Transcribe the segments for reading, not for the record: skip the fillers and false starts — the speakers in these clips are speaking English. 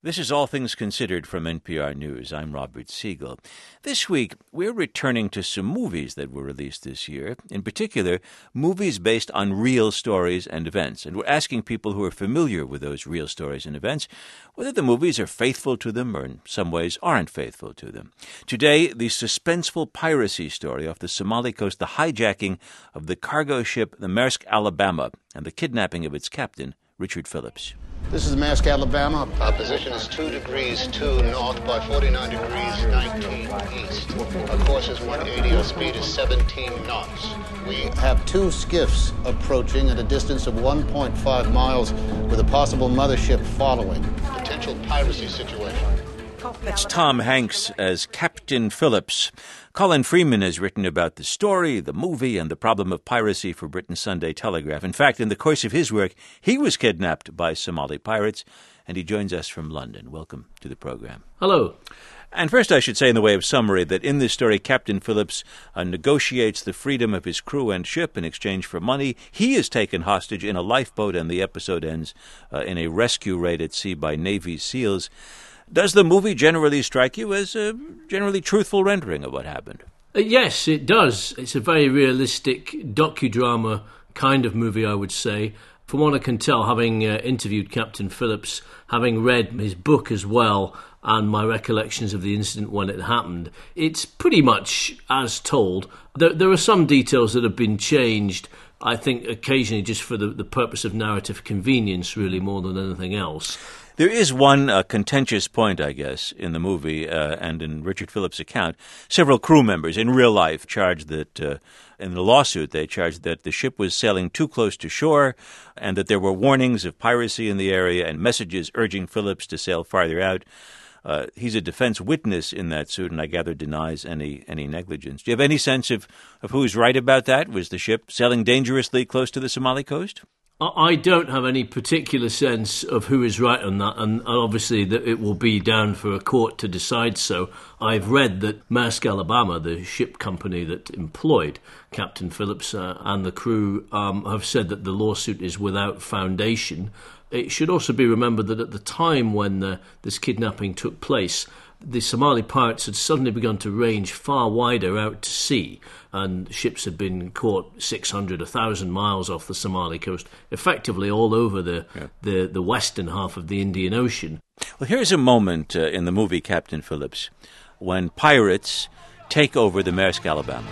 This is All Things Considered from NPR News. I'm Robert Siegel. This week, we're returning to some movies that were released this year, in particular, movies based on real stories and events. And we're asking people who are familiar with those real stories and events whether the movies are faithful to them or in some ways aren't faithful to them. Today, the suspenseful piracy story off the Somali coast, the hijacking of the cargo ship, the Maersk Alabama, and the kidnapping of its captain, Richard Phillips. This is the Maersk Alabama. Our position is 2 degrees 2 north by 49 degrees 19 east. Our course is 180. Our speed is 17 knots. We have 2 skiffs approaching at a distance of 1.5 miles with a possible mothership following. Potential piracy situation. That's Tom Hanks as Captain Phillips. Colin Freeman has written about the story, the movie, and the problem of piracy for Britain's Sunday Telegraph. In fact, in the course of his work, he was kidnapped by Somali pirates, and he joins us from London. Welcome to the program. Hello. And first, I should say in the way of summary that in this story, Captain Phillips negotiates the freedom of his crew and ship in exchange for money. He is taken hostage in a lifeboat, and the episode ends in a rescue raid at sea by Navy SEALs. Does the movie generally strike you as a generally truthful rendering of what happened? Yes, it does. It's a very realistic docudrama kind of movie, I would say. From what I can tell, having interviewed Captain Phillips, having read his book as well, and my recollections of the incident when it happened, it's pretty much as told. There are some details that have been changed, I think occasionally just for the purpose of narrative convenience, really, more than anything else. There is one contentious point, I guess, in the movie and in Richard Phillips' account. Several crew members in real life charged that, in the lawsuit, they charged that the ship was sailing too close to shore and that there were warnings of piracy in the area and messages urging Phillips to sail farther out. He's a defense witness in that suit and I gather denies any negligence. Do you have any sense of who's right about that? Was the ship sailing dangerously close to the Somali coast? I don't have any particular sense of who is right on that, and obviously that it will be down for a court to decide so. I've read that Maersk Alabama, the ship company that employed Captain Phillips and the crew, have said that the lawsuit is without foundation. It should also be remembered that at the time when this kidnapping took place, the Somali pirates had suddenly begun to range far wider out to sea, and ships had been caught 600, 1,000 miles off the Somali coast, effectively all over the western half of the Indian Ocean. Well, here's a moment in the movie Captain Phillips when pirates take over the Maersk Alabama.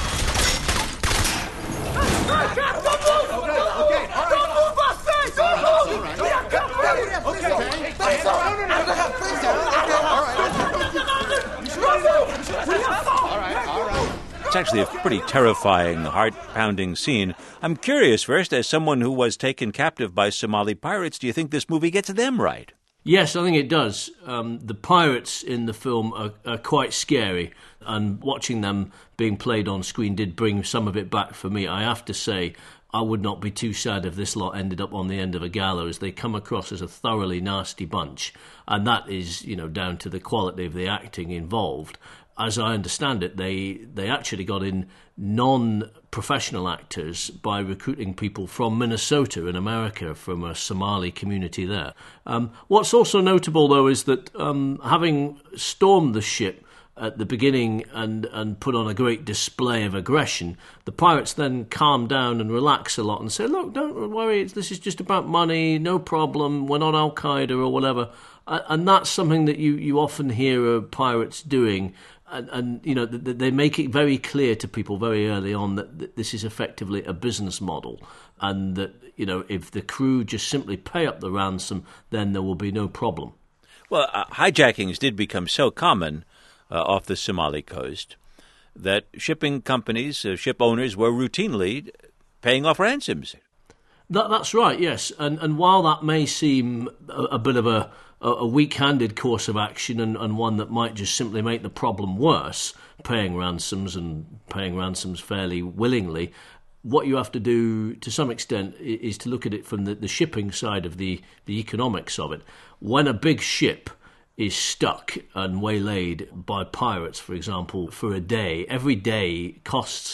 It's actually a pretty terrifying, heart-pounding scene. I'm curious, first, as someone who was taken captive by Somali pirates, do you think this movie gets them right? Yes, I think it does. The pirates in the film are quite scary, and watching them being played on screen did bring some of it back for me. I have to say, I would not be too sad if this lot ended up on the end of a gallows. They come across as a thoroughly nasty bunch, and that is, down to the quality of the acting involved. As I understand it, they actually got in non-professional actors by recruiting people from Minnesota in America, from a Somali community there. What's also notable, though, is that having stormed the ship at the beginning and put on a great display of aggression, the pirates then calm down and relax a lot and say, look, don't worry, this is just about money, no problem, we're not Al-Qaeda or whatever. And that's something that you often hear pirates doing. And they make it very clear to people very early on that this is effectively a business model, and that if the crew just simply pay up the ransom, then there will be no problem. Well, hijackings did become so common off the Somali coast that shipping companies, ship owners, were routinely paying off ransoms. That's right, yes. And while that may seem a bit of a weak-handed course of action and one that might just simply make the problem worse, paying ransoms fairly willingly, what you have to do to some extent is to look at it from the shipping side of the economics of it. When a big ship is stuck and waylaid by pirates, for example, for a day, every day costs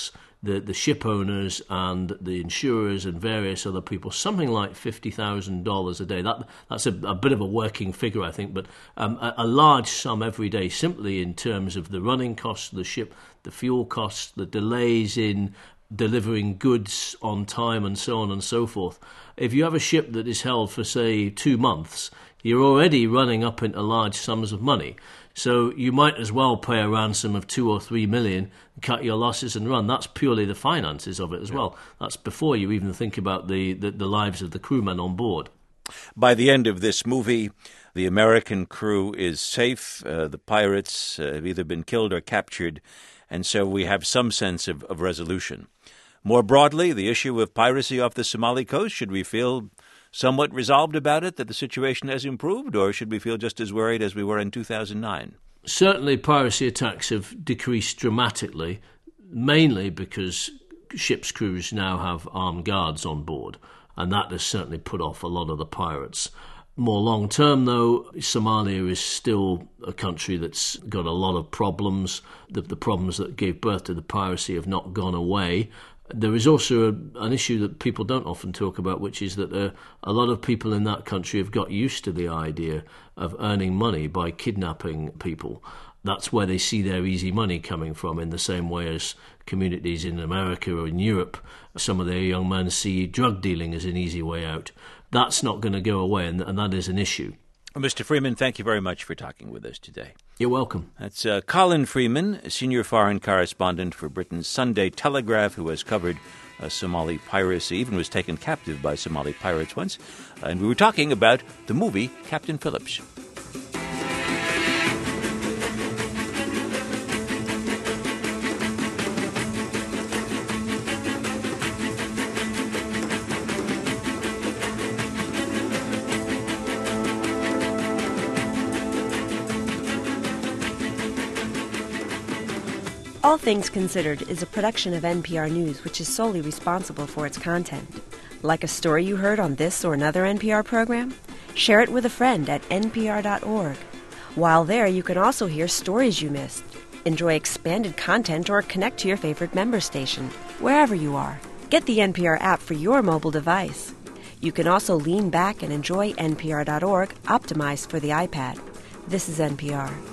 the ship owners and the insurers and various other people something like $50,000 a day. That's a bit of a working figure, I think, but a large sum every day simply in terms of the running costs of the ship, the fuel costs, the delays in delivering goods on time and so on and so forth. If you have a ship that is held for, say, 2 months, you're already running up into large sums of money. So you might as well pay a ransom of 2 or 3 million, cut your losses and run. That's purely the finances of it as well. That's before you even think about the lives of the crewmen on board. By the end of this movie, the American crew is safe. The pirates have either been killed or captured, and so we have some sense of resolution. More broadly, the issue of piracy off the Somali coast, should we feel somewhat resolved about it, that the situation has improved, or should we feel just as worried as we were in 2009? Certainly piracy attacks have decreased dramatically, mainly because ships' crews now have armed guards on board, and that has certainly put off a lot of the pirates. More long-term, though, Somalia is still a country that's got a lot of problems. The problems that gave birth to the piracy have not gone away. There is also an issue that people don't often talk about, which is that a lot of people in that country have got used to the idea of earning money by kidnapping people. That's where they see their easy money coming from, in the same way as communities in America or in Europe, some of their young men see drug dealing as an easy way out. That's not going to go away, and that is an issue. Well, Mr. Freeman, thank you very much for talking with us today. You're welcome. That's Colin Freeman, senior foreign correspondent for Britain's Sunday Telegraph, who has covered Somali piracy, even was taken captive by Somali pirates once. And we were talking about the movie Captain Phillips. All Things Considered is a production of NPR News, which is solely responsible for its content. Like a story you heard on this or another NPR program? Share it with a friend at npr.org. While there, you can also hear stories you missed, enjoy expanded content, or connect to your favorite member station, wherever you are. Get the NPR app for your mobile device. You can also lean back and enjoy npr.org, optimized for the iPad. This is NPR.